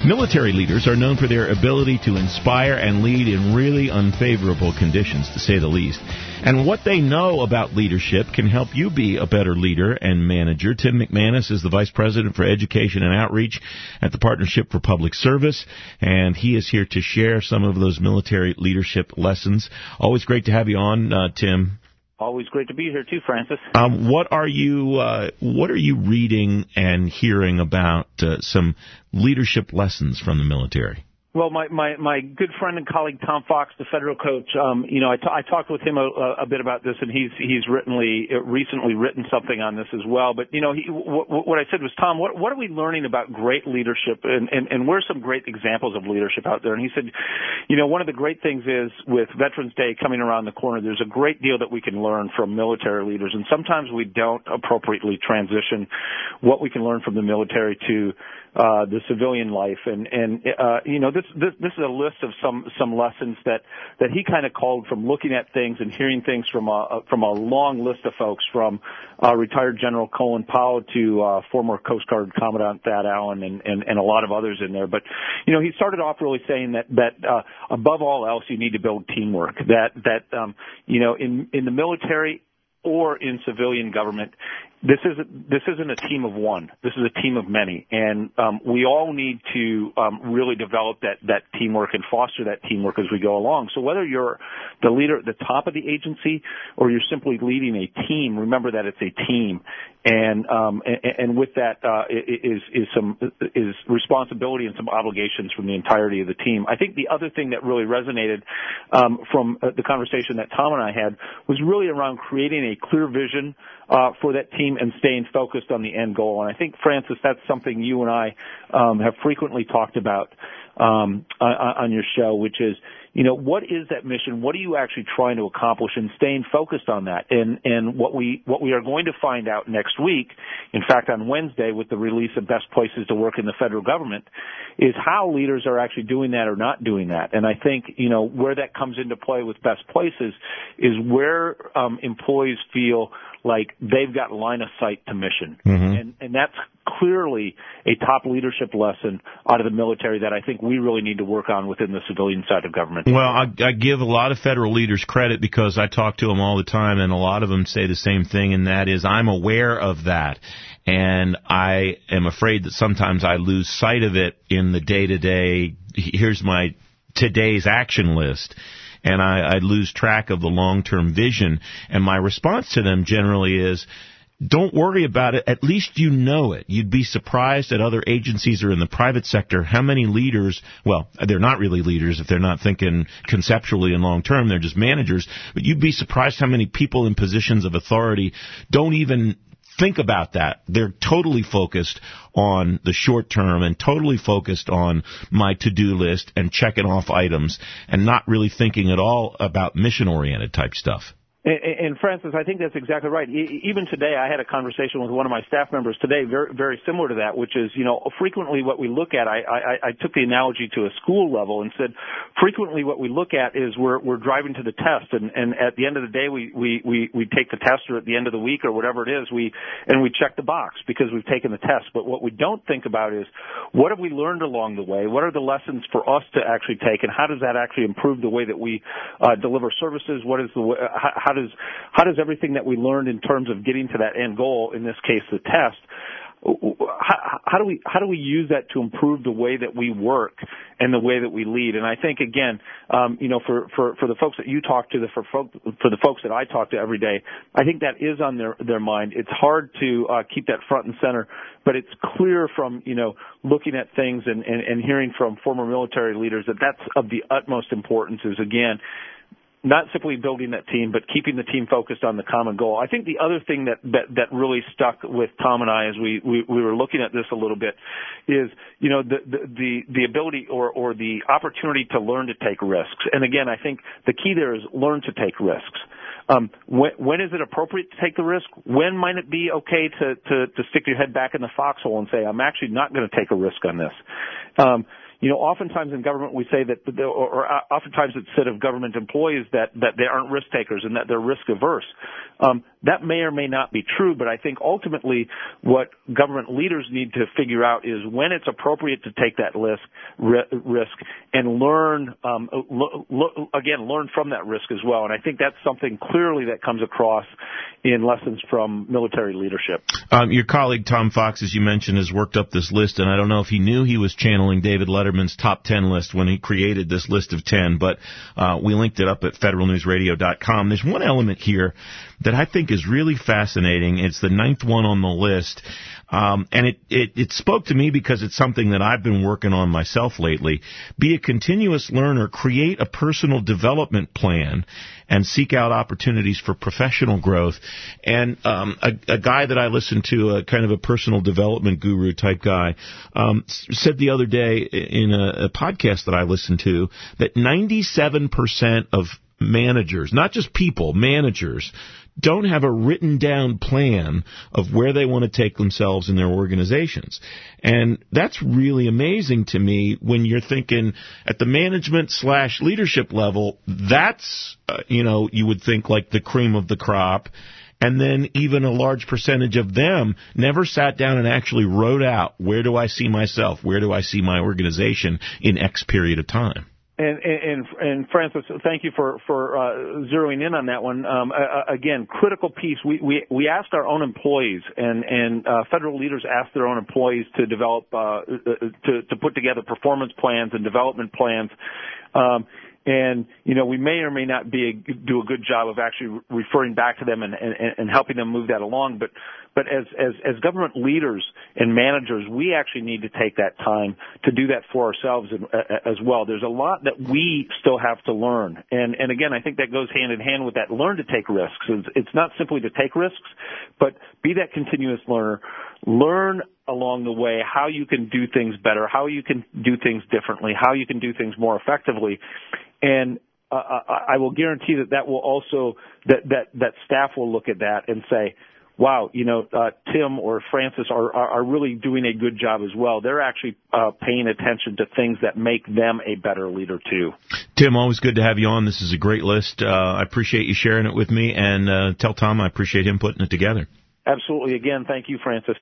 Military leaders are known for their ability to inspire and lead in really unfavorable conditions, to say the least. And what they know about leadership can help you be a better leader and manager. Tim McManus is the Vice President for Education and Outreach at the Partnership for Public Service, and he is here to share some of those military leadership lessons. Always great to have you on, Tim. Always great to be here, too, Francis. What are you reading and hearing about some leadership lessons from the military? Well, my good friend and colleague Tom Fox, the federal coach, I talked with him a bit about this, and he's recently written something on this as well. But what I said was, Tom, what are we learning about great leadership, and where's some great examples of leadership out there? And he said, one of the great things is with Veterans Day coming around the corner, there's a great deal that we can learn from military leaders, and sometimes we don't appropriately transition what we can learn from the military to the civilian life, and this is a list of some lessons that he kind of called from looking at things and hearing things from a long list of folks, from retired General Colin Powell to former Coast Guard Commandant Thad Allen and a lot of others in there. But he started off really saying that above all else you need to build teamwork. That in the military or in civilian government, this isn't a team of one. This is a team of many, and we all need to really develop that teamwork and foster that teamwork as we go along. So whether you're the leader at the top of the agency or you're simply leading a team, remember that it's a team, and with that is responsibility and some obligations from the entirety of the team. I think the other thing that really resonated from the conversation that Tom and I had was really around creating a clear vision for that team and staying focused on the end goal. And I think, Francis, that's something you and I have frequently talked about on your show, which is, what is that mission? What are you actually trying to accomplish, and staying focused on that? And what we are going to find out next week, in fact, on Wednesday with the release of Best Places to Work in the federal government, is how leaders are actually doing that or not doing that. And I think, where that comes into play with Best Places is where employees feel like they've got line of sight to mission. Mm-hmm. And that's clearly a top leadership lesson out of the military that I think we really need to work on within the civilian side of government. Well, I give a lot of federal leaders credit because I talk to them all the time, and a lot of them say the same thing, and that is I'm aware of that. And I am afraid that sometimes I lose sight of it in the day-to-day, here's my today's action list. And I lose track of the long-term vision. And my response to them generally is, don't worry about it. At least you know it. You'd be surprised at other agencies or in the private sector how many leaders, well, they're not really leaders if they're not thinking conceptually and long-term. They're just managers. But you'd be surprised how many people in positions of authority don't even think about that. They're totally focused on the short term and totally focused on my to-do list and checking off items and not really thinking at all about mission-oriented type stuff. And Francis, I think that's exactly right. Even today, I had a conversation with one of my staff members today, very, very similar to that, which is, frequently what we look at, I took the analogy to a school level and said, frequently what we look at is we're driving to the test, and at the end of the day, we take the test, or at the end of the week or whatever it is, we check the box because we've taken the test. But what we don't think about is, what have we learned along the way? What are the lessons for us to actually take, and how does that actually improve the way that we deliver services? What is how does everything that we learned in terms of getting to that end goal, in this case the test, how do we use that to improve the way that we work and the way that we lead? And I think, again, for the folks that you talk to, for the folks that I talk to every day, I think that is on their mind. It's hard to keep that front and center, but it's clear from looking at things and hearing from former military leaders that that's of the utmost importance. Is, again, not simply building that team, but keeping the team focused on the common goal. I think the other thing that really stuck with Tom and I as we were looking at this a little bit is, the ability or the opportunity to learn to take risks. And again, I think the key there is learn to take risks. When is it appropriate to take the risk? When might it be okay to stick your head back in the foxhole and say, I'm actually not going to take a risk on this? Oftentimes in government we say that, or oftentimes it's said of government employees that they aren't risk takers and that they're risk averse. that may or may not be true, but I think ultimately what government leaders need to figure out is when it's appropriate to take that risk and learn, learn from that risk as well. And I think that's something clearly that comes across in lessons from military leadership. Your colleague Tom Fox, as you mentioned, has worked up this list, and I don't know if he knew he was channeling David Letterman's top 10 list when he created this list of 10, but we linked it up at federalnewsradio.com. There's one element here that I think is really fascinating. It's the 9th one on the list. And it spoke to me because it's something that I've been working on myself lately. Be a continuous learner, create a personal development plan, and seek out opportunities for professional growth. And a guy that I listen to, a kind of a personal development guru type guy, said the other day in a podcast that I listened to that 97% of managers, not just people, managers, don't have a written down plan of where they want to take themselves in their organizations. And that's really amazing to me when you're thinking at the management/leadership level, that's, you would think like the cream of the crop. And then even a large percentage of them never sat down and actually wrote out, where do I see myself? Where do I see my organization in X period of time? And Francis, thank you for zeroing in on that one. Again, critical piece. We asked our own employees, and federal leaders asked their own employees to develop to put together performance plans and development plans. And we may or may not do a good job of actually referring back to them and helping them move that along. But as government leaders and managers, we actually need to take that time to do that for ourselves as well. There's a lot that we still have to learn. And again, I think that goes hand in hand with that learn to take risks. It's not simply to take risks, but be that continuous learner. Learn along the way how you can do things better, how you can do things differently, how you can do things more effectively. And I will guarantee that will also, that staff will look at that and say, wow, Tim or Francis are really doing a good job as well. They're actually paying attention to things that make them a better leader too. Tim, always good to have you on. This is a great list. I appreciate you sharing it with me, and tell Tom I appreciate him putting it together. Absolutely. Again, thank you, Francis.